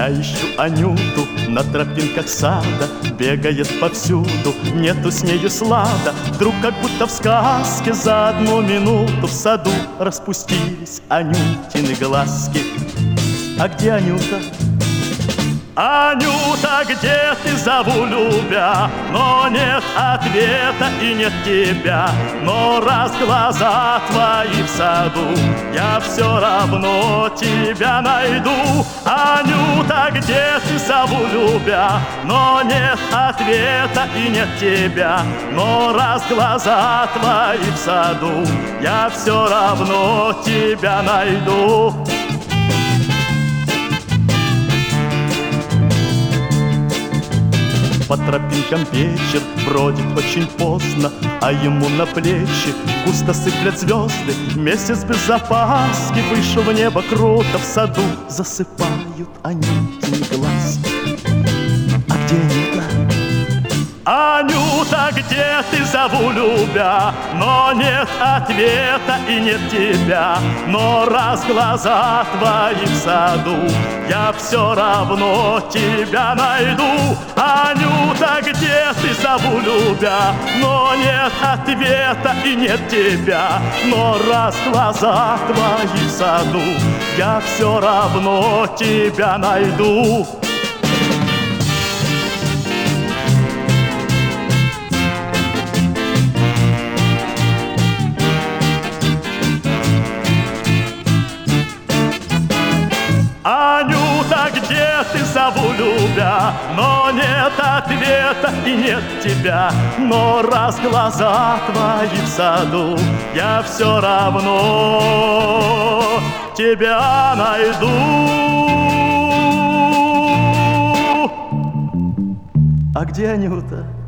Я ищу Анюту на тропинках сада, бегает повсюду, нету с нею слада. Вдруг, как будто в сказке, за одну минуту в саду распустились Анютины глазки. А где Анюта? Анюта, где ты, зову любя, но нет ответа и нет тебя. Но раз глаза твои в саду, я все равно тебя найду. Анюта, где ты, зову любя, но нет ответа и нет тебя. Но раз глаза твои в саду, я все равно тебя найду. По тропинкам вечер бродит очень поздно, а ему на плечи густо сыплят звезды. Месяц без запаски вышел в небо круто, в саду засыпают Анютины глазки. А где Анюта? Анюта, где ты, зову любя, но нет ответа и нет тебя. Но раз глаза твои в саду, я все равно тебя найду. Анюта, где ты, зову любя, но нет ответа и нет тебя. Но раз глаза твои в саду, я все равно тебя найду. Анюта, где ты, зову любя, но нет ответа и нет тебя. Но раз глаза твои в саду, я все равно тебя найду. А где Анюта?